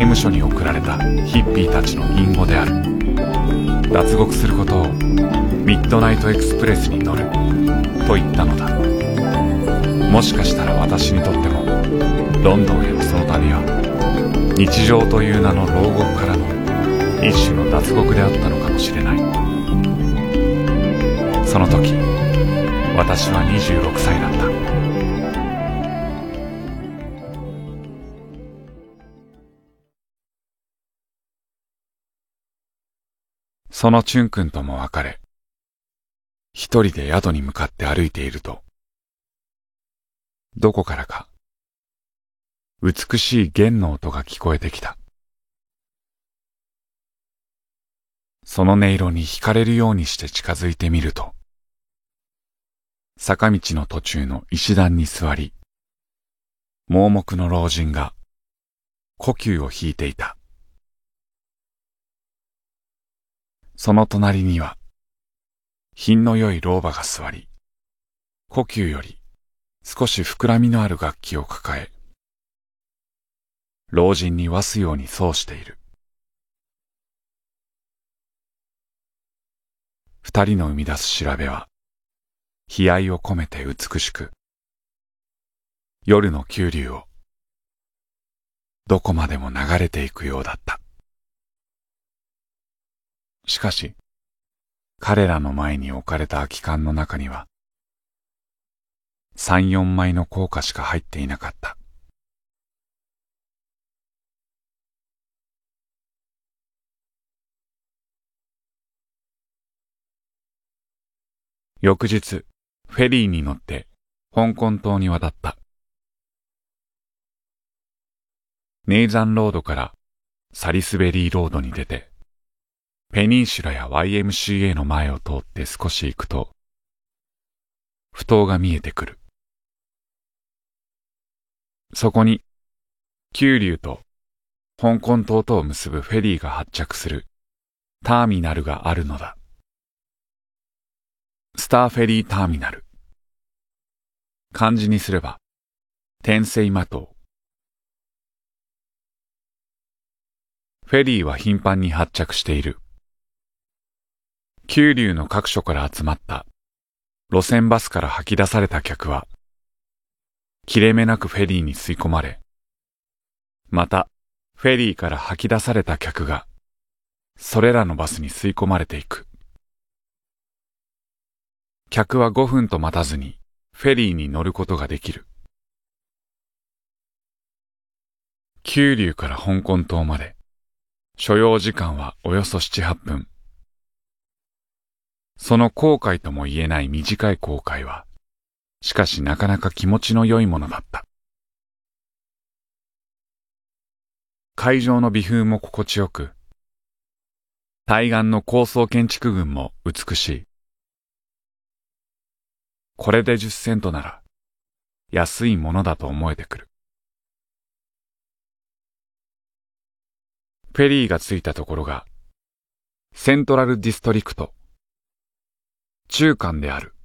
務所に送られたヒッピーたちの隠語である。脱獄することをミッドナイトエクスプレスに乗ると言ったのだ。もしかしたら私にとってもロンドンへのその旅は日常という名の牢獄からの一種の脱獄であったのかもしれない。その時私は26歳だった。そのチュン君とも別れ、一人で宿に向かって歩いていると、どこからか美しい弦の音が聞こえてきた。その音色に惹かれるようにして近づいてみると、坂道の途中の石段に座り、盲目の老人が胡弓を弾いていた。その隣には品の良い老婆が座り、胡弓より少し膨らみのある楽器を抱え、老人にわすように奏している。二人の生み出す調べは悲哀を込めて美しく、夜の急流をどこまでも流れていくようだった。しかし彼らの前に置かれた空き缶の中には3、4枚の硬貨しか入っていなかった。翌日、フェリーに乗って香港島に渡った。ネイザンロードからサリスベリーロードに出て、ペニンシュラや YMCA の前を通って少し行くと、埠頭が見えてくる。そこに、九龍と香港島とを結ぶフェリーが発着するターミナルがあるのだ。スターフェリーターミナル。漢字にすれば、天星碼頭。フェリーは頻繁に発着している。九龍の各所から集まった路線バスから吐き出された客は、切れ目なくフェリーに吸い込まれ、またフェリーから吐き出された客が、それらのバスに吸い込まれていく。客は5分と待たずにフェリーに乗ることができる。九龍から香港島まで、所要時間はおよそ7、8分。その航海とも言えない短い航海は、しかしなかなか気持ちの良いものだった。海上の微風も心地よく、対岸の高層建築群も美しい。これで10セントなら安いものだと思えてくる。フェリーが着いたところがセントラルディストリクト、中間である。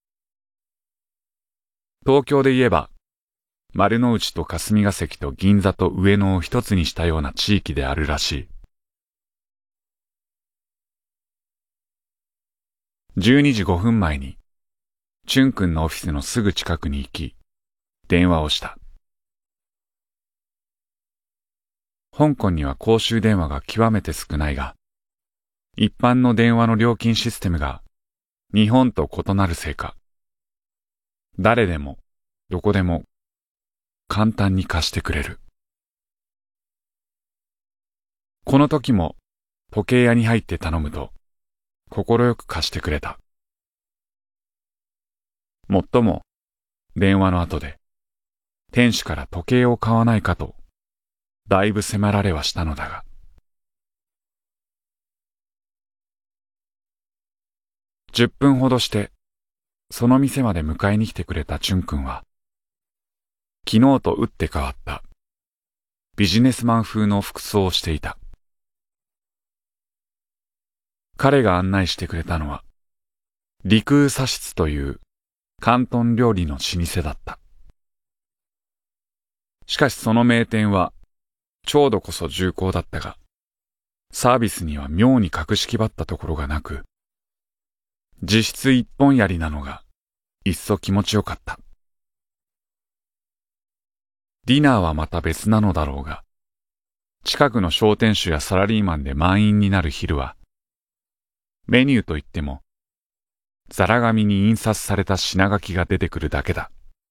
東京で言えば丸の内と霞が関と銀座と上野を一つにしたような地域であるらしい。12時5分前にチュン君のオフィスのすぐ近くに行き、電話をした。香港には公衆電話が極めて少ないが、一般の電話の料金システムが日本と異なるせいか、誰でもどこでも簡単に貸してくれる。この時も時計屋に入って頼むと、快く貸してくれた。もっとも、電話の後で、店主から時計を買わないかと、だいぶ迫られはしたのだが。10分ほどして、その店まで迎えに来てくれたチュン君は、昨日と打って変わったビジネスマン風の服装をしていた。彼が案内してくれたのは、陸羽茶室という広東料理の老舗だった。しかしその名店は、 長度こそ重厚だったが、サービスには妙に格式ばったところがなく、実質一本槍なのがいっそ気持ちよかった。ディナーはまた別なのだろうが、近くの商店主やサラリーマンで満員になる昼は、メニューといっても、ザラ紙に印刷された品書きが出てくるだけだ。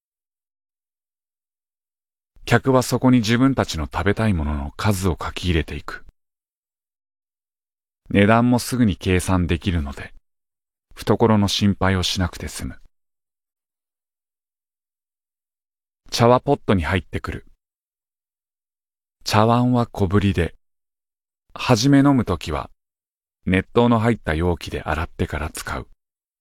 客はそこに自分たちの食べたいものの数を書き入れていく。値段もすぐに計算できるので、懐の心配をしなくて済む。茶はポットに入ってくる。茶碗は小ぶりで、はじめ飲むときは熱湯の入った容器で洗ってから使う。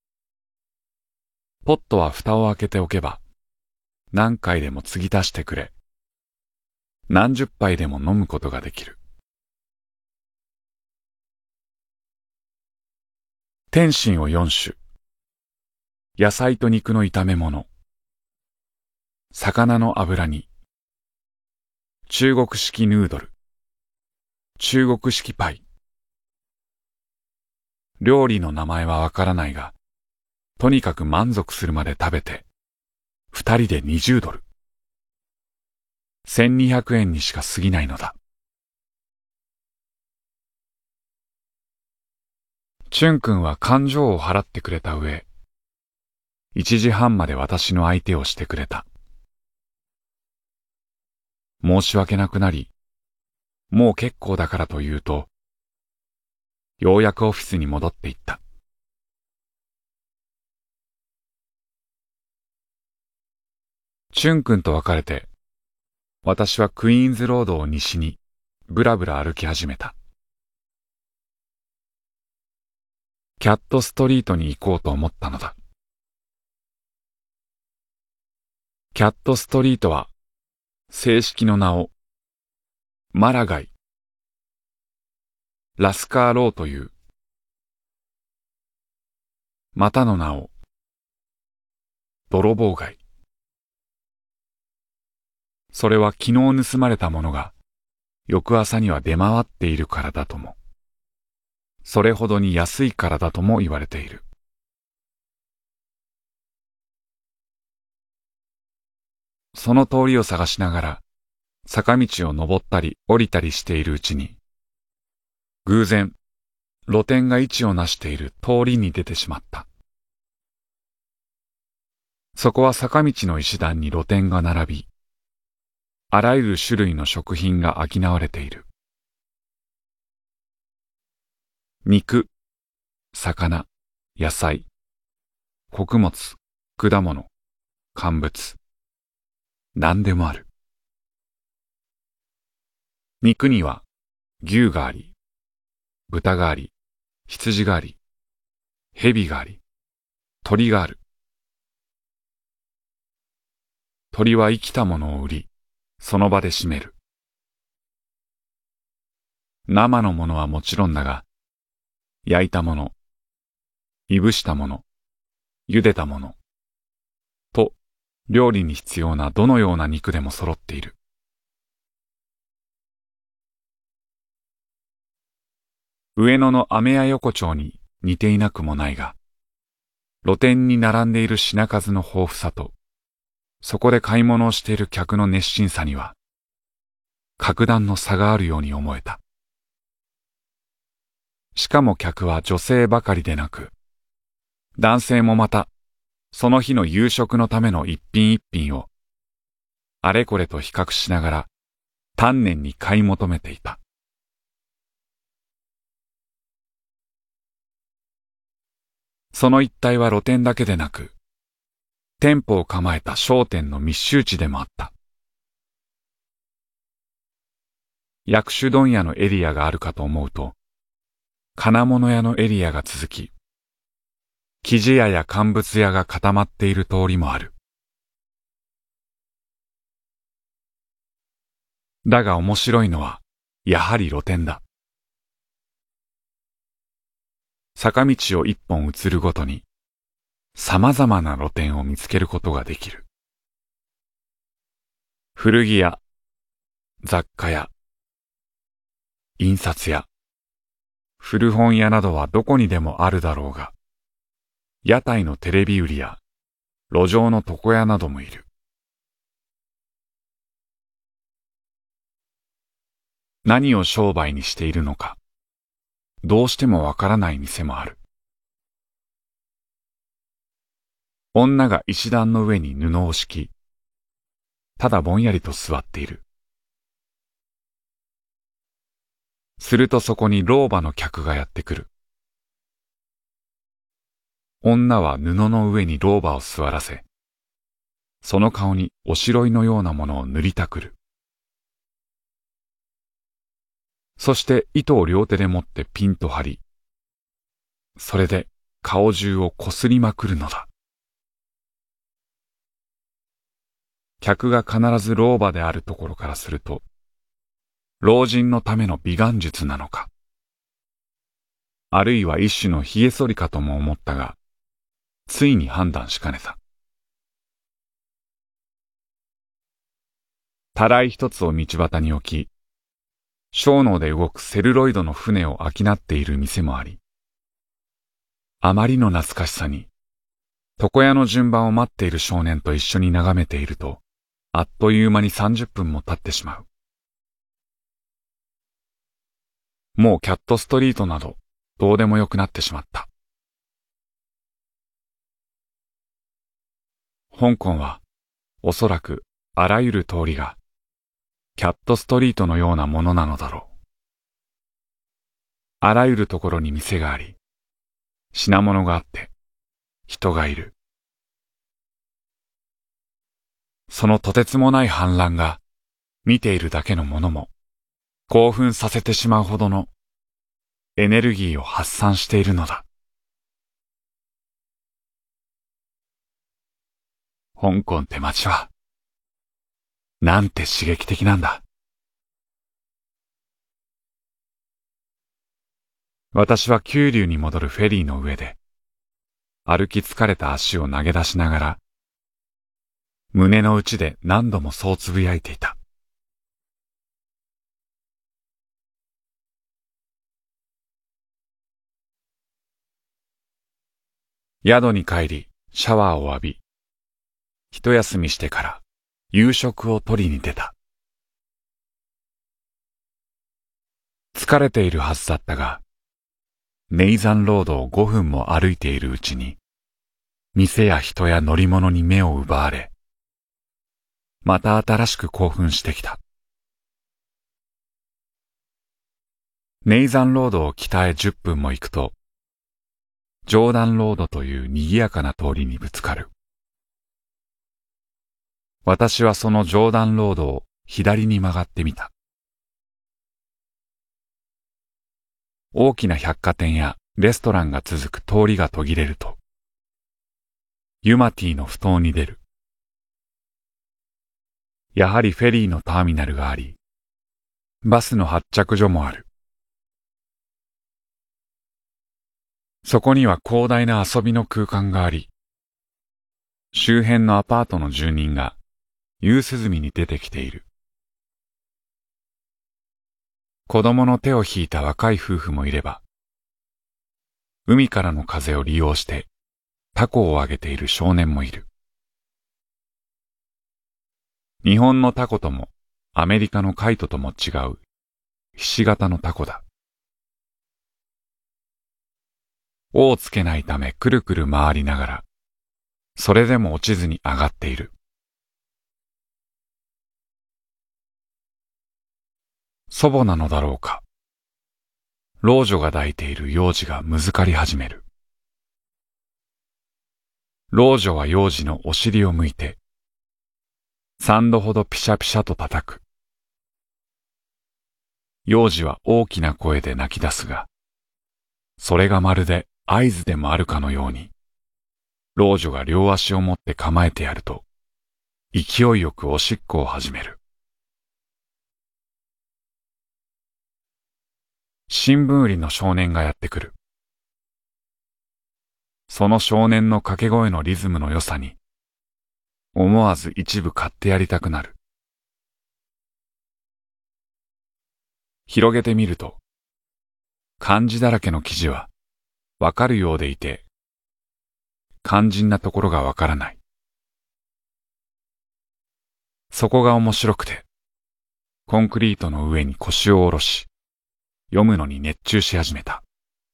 ポットは蓋を開けておけば、何回でも継ぎ足してくれ、何十杯でも飲むことができる。点心を4種。野菜と肉の炒め物。魚の脂煮。中国式ヌードル。中国式パイ。料理の名前はわからないが、とにかく満足するまで食べて、二人で20ドル。1200円にしか過ぎないのだ。チュン君は勘定を払ってくれた上、1時半まで私の相手をしてくれた。申し訳なくなり、もう結構だからと言うと、ようやくオフィスに戻っていった。チュン君と別れて、私はクイーンズロードを西にぶらぶら歩き始めた。キャットストリートに行こうと思ったのだ。キャットストリートは正式の名をマラガイ、ラスカーローという。またの名を泥棒街。それは昨日盗まれたものが翌朝には出回っているからだとも、それほどに安いからだとも言われている。その通りを探しながら坂道を登ったり降りたりしているうちに、偶然露店が位置をなしている通りに出てしまった。そこは坂道の石段に露店が並び、あらゆる種類の食品が商われている。肉、魚、野菜、穀物、果物、乾物、何でもある。肉には牛があり、豚があり、羊があり、蛇があり、鳥がある。鳥は生きたものを売り、その場で締める。生のものはもちろんだが、焼いたもの、いぶしたもの、茹でたもの、と、料理に必要などのような肉でも揃っている。上野の飴屋横丁に似ていなくもないが、露店に並んでいる品数の豊富さと、そこで買い物をしている客の熱心さには、格段の差があるように思えた。しかも客は女性ばかりでなく、男性もまた、その日の夕食のための一品一品を、あれこれと比較しながら、丹念に買い求めていた。その一帯は露店だけでなく、店舗を構えた商店の密集地でもあった。薬種問屋のエリアがあるかと思うと、金物屋のエリアが続き、生地屋や乾物屋が固まっている通りもある。だが面白いのは、やはり露店だ。坂道を一本移るごとに、様々な露店を見つけることができる。古着屋、雑貨屋、 印刷屋、古本屋などはどこにでもあるだろうが、屋台のテレビ売りや路上の床屋などもいる。何を商売にしているのか、どうしてもわからない店もある。女が石段の上に布を敷き、ただぼんやりと座っている。するとそこに老婆の客がやってくる。女は布の上に老婆を座らせ、その顔におしろいのようなものを塗りたくる。そして糸を両手で持ってピンと張り、それで顔中をこすりまくるのだ。客が必ず老婆であるところからすると、老人のための美顔術なのか、あるいは一種の髭剃りかとも思ったが、ついに判断しかねた。たらい一つを道端に置き、小脳で動くセルロイドの船を商っている店もあり、あまりの懐かしさに、床屋の順番を待っている少年と一緒に眺めていると、あっという間に30分も経ってしまう。もうキャットストリートなどどうでもよくなってしまった。香港はおそらくあらゆる通りがキャットストリートのようなものなのだろう。あらゆるところに店があり、品物があって、人がいる。そのとてつもない反乱が見ているだけのものも興奮させてしまうほどのエネルギーを発散しているのだ。香港って街はなんて刺激的なんだ。私は九龍に戻るフェリーの上で歩き疲れた足を投げ出しながら胸の内で何度もそうつぶやいていた。宿に帰り、シャワーを浴び、一休みしてから夕食を取りに出た。疲れているはずだったが、ネイザンロードを5分も歩いているうちに、店や人や乗り物に目を奪われ、また新しく興奮してきた。ネイザンロードを北へ10分も行くと、ジョーダンロードという賑やかな通りにぶつかる。私はそのジョーダンロードを左に曲がってみた。大きな百貨店やレストランが続く通りが途切れると、ユマティの埠頭に出る。やはりフェリーのターミナルがあり、バスの発着所もある。そこには広大な遊びの空間があり、周辺のアパートの住人が夕涼みに出てきている。子供の手を引いた若い夫婦もいれば、海からの風を利用してタコをあげている少年もいる。日本のタコともアメリカのカイトとも違うひし形のタコだ。尾をつけないためくるくる回りながら、それでも落ちずに上がっている。祖母なのだろうか。老女が抱いている幼児がむずかり始める。老女は幼児のお尻を向いて、3度ほどピシャピシャと叩く。幼児は大きな声で泣き出すが、それがまるで合図でもあるかのように、老女が両足を持って構えてやると、勢いよくおしっこを始める。新聞売りの少年がやってくる。その少年の掛け声のリズムの良さに、思わず一部買ってやりたくなる。 広げてみると、漢字だらけの記事はわかるようでいて、肝心なところがわからない。そこが面白くて、コンクリートの上に腰を下ろし、読むのに熱中し始めた。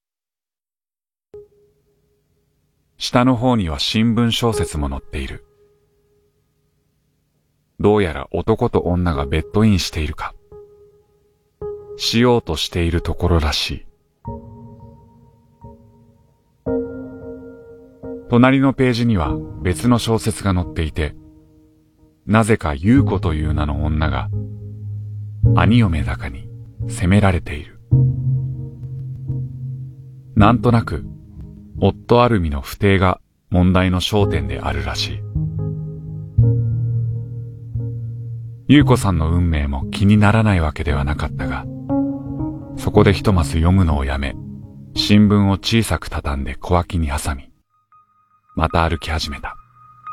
下の方には新聞小説も載っている。どうやら男と女がベッドインしているか、しようとしているところらしい。隣のページには別の小説が載っていて、なぜか優子という名の女が兄嫁だかに責められている。なんとなく夫アルミの不貞が問題の焦点であるらしい。優子さんの運命も気にならないわけではなかったが、そこでひとまず読むのをやめ、新聞を小さく畳んで小脇に挟み、また歩き始めた。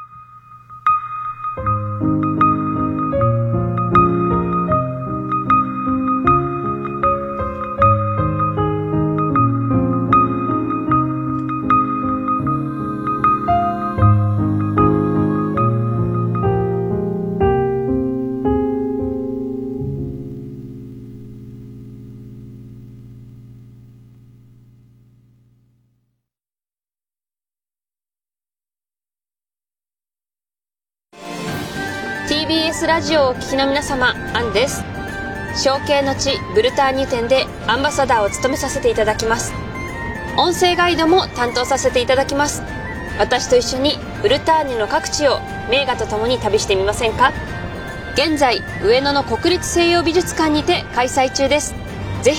TBS ラジオをお聞きの皆様、アンです。承継の地ブルターニュ店でアンバサダーを務めさせていただきます。音声ガイドも担当させていただきます。私と一緒にブルターニュの各地を名画とともに旅してみませんか？現在上野の国立西洋美術館にて開催中です。